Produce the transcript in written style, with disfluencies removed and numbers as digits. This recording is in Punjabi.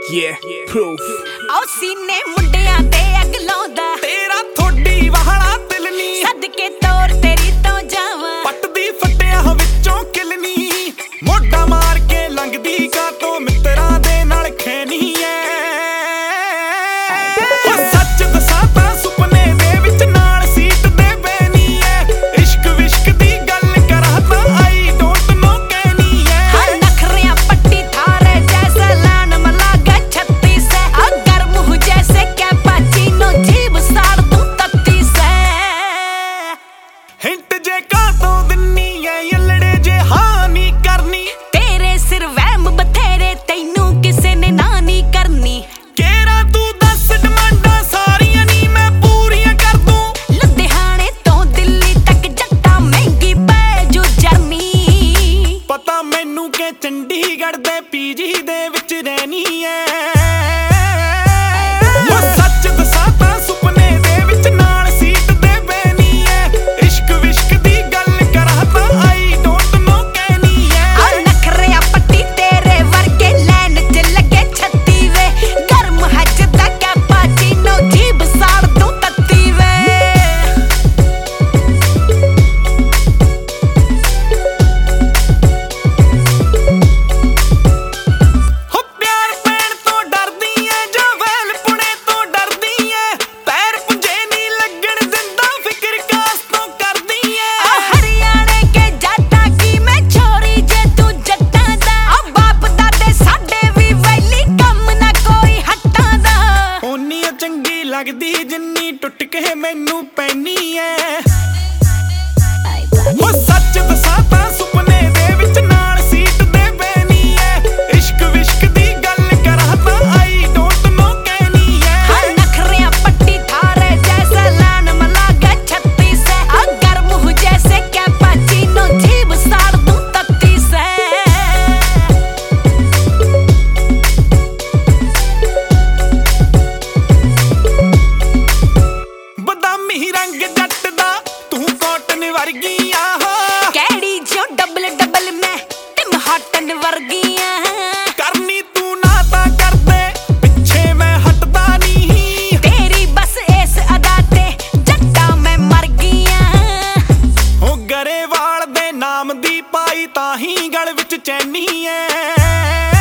ਆਓ ਸੀਨੇ ਮੁੰਡਿਆਂ ਤੇ ਅੱਗ ਲਾਉਂਦਾ ਤੇਰਾ ਥੋੜੀ ਵਾਹਲਾ ਦਿਲ ਨੀ ਸਦਕੇ ਤੋਰ ਤੇਰੀ ਤੋਂ ਜਾਵਾਂ ਪੱਟਦੀ ਫੱਟਿਆਂ ਵਿੱਚੋਂ ਕਿਲਨੀ ਮੋਢਾ ਮਾਰ ਕੇ ਲੰਘਦੀ ਕਾਤੋਂ ਮਿੱਤਰਾਂ ਦੇ ਨਾਲ ਖੈਨੀ ਐ ਉਹ ਸੱਚ ਦੱਸਾਂ ਤਾਂ ਸੁਪਨੇ ਦੇ ਵਿੱਚ ਨਾਲ ਸੀਟ ਦੇ ਬੈਨੀ ਐ ਇਸ਼ਕ ਵਿਸ਼ਕ ਦੀ ਗੱਲ ਕਰਾਂ ਤਾਂ ਆਈ ਡੋਂਟ ਨੋ ਕਹਿਨੀ ਐ ਹਰ ਨਖਰਿਆਂ ਪੱਟੀ ਥਾਰੇ ਜੈਸਾ ਲਾਨ ਮਲਾਗਾ 36 ਸੇ ਆ ਗਰਮ ਹੋ ਜੈਸੇ ਕੈਪਾਚੀਨੋ ਜੀਬ ਸਾੜ ਦੂੰ ਤੱਤੀ ਸੇ ਹਿੰਟ ਜੇ ਕਾਤੋਂ ਦਿੰਨੀ ਐ ਯਲੜੇ ਜੇ ਹਾਂ ਨੀ ਕਰਨੀ ਤੇਰੇ ਸਿਰ ਵਹਿਮ ਬਥੇਰੇ ਤੈਨੂੰ ਕਿਸੇ ਨੇ ਨਾ ਨੀ ਕਰਨੀ ਕੇਰਾ ਤੂੰ ਦੱਸ ਡਿਮਾਂਡਾਂ ਸਾਰੀਆਂ ਨੀ ਮੈਂ ਪੂਰੀਆਂ ਕਰ ਦੂੰ ਲੁਧਿਆਣੇ ਤੋਂ ਦਿੱਲੀ ਤੱਕ ਜੱਟਾਂ ਮਹਿੰਗੀ ਪੈ ਜੂ ਜਰਨੀ ਪਤਾ ਮੈਨੂੰ ਕਿ ਚੰਡੀਗੜ੍ਹ ਦੇ ਪੀਜੀ ਦੇ ਵਿੱਚ ਰਹਿਣੀ ਐ ਉਹ ਸੱਚ ਦੱਸਾਂ ਤਾਂ ਸੁਪਨੇ ਦੇ ਵਿੱਚ ਨਾਲ ਸੀਟ ਦੇ ਬੈਨੀ ਐ ਇਸ਼ਕ ਵਿਸ਼ਕ ਦੀ ਗੱਲ ਕਰਾਂ ਤਾਂ ਆਈ ਡੋਂਟ ਨੋ ਕਹਿਨੀ ਐ ਆ ਨਖਰਿਆਂ ਪੱਟੀ ਤੇਰੇ ਵਰਗੇ ਲੈਣ ਚ ਲੱਗੇ 36 ਵੇ ਗਰਮ ਹੱਜ ਦਾ ਕੈਪਾਚੀਨੋ ਜੀਬ ਸਾੜ ਦੂੰ ਤੱਤੀ ਵੇ ਹੋ ਪਿਆਰ ਪੈਣ ਤੋਂ ਡਰਦੀ ਐ ਜਾਂ ਵੈਲ ਪੁਣੇ ਤੋਂ ਡਰਦੀ ਐ ਪੈਰ ਪੁੰਜੇ ਨੀ ਲੱਗਣ ਦਿੰਦਾ ਫਿਕਰ ਕਾਸ ਤੋਂ ਕਰਦੀ ਐ ਆ ਹਰਿਆਣੇ ਕੇ ਜੱਟਾਂ ਕੀ ਮੈਂ ਛੋਰੀ ਜੇ ਤੂੰ ਜੱਟਾਂ ਦਾ ਆ ਬਾਪ ਦਾਦੇ ਸਾਡੇ ਵੀ ਵੈਲੀ ਕੰਮ ਨਾ ਕੋਈ ਹੱਟਾਂ ਦਾ ਓਨੀ ਚੰਗੀ ਲੱਗਦੀ ਜਿੰਨੀ ਟੁੱਟ ਕੇ ਮੈਨੂੰ ਪੈਣੀ ਐ ਉਹ ਸੱਚ ਦੱਸਾਂ ਤਾਂ ਸੁਪਨੇ ਦੇ ਵਿੱਚ ਨਾਲ ਸੀਟ ਦੇ ਬੈਨੀ ਐ ਇਸ਼ਕ ਵਿਸ਼ਕ ਦੀ ਗੱਲ ਕਰਾਂ ਤਾਂ ਆਈ ਡੋਂਟ ਨੋ ਕਹਿਨੀ ਐ ਹਰ ਨਖਰਿਆਂ ਪੱਟੀ ਥਾਰੇ ਜੈਸਾ ਲਾਨ ਮਲਾਗਾ 36 ਸੇ ਆ ਗਰਮ ਹੋ ਜੈਸੇ ਕੈਪਾਚੀਨੋ ਜੀਬ ਸਾੜ ਦੂੰ ਤੱਤੀ ਸੇ ਬਦਾਮੀ ਰੰਗ ਜੱਟ ਦਾ ਤੂੰ ਕਾਟਨ ਵਰਗੀ ਆ ਕਿਹੜੀ ਜੋ ਡਬਲ ਡਬਲ ਮੈਂ ਟਿਮ ਹਾਟਨ ਵਰਗੀਆਂ ਕਰਨੀ ਤੂੰ ਨਾ ਤਾਂ ਕਰਦੇ ਪਿੱਛੇ ਮੈਂ ਹਟਦਾ ਨਹੀਂ ਤੇਰੀ ਬਸ ਇਸ ਅਦਾ ਤੇ ਜੱਟਾਂ ਮੈਂ ਮਰ ਗਈਆਂ ਉਹ ਗਰੇਵਾਲ ਦੇ ਨਾਮ ਦੀ ਪਾਈ ਤਾਂ ਹੀ ਗਲ ਵਿੱਚ ਚੈਨੀ ਐ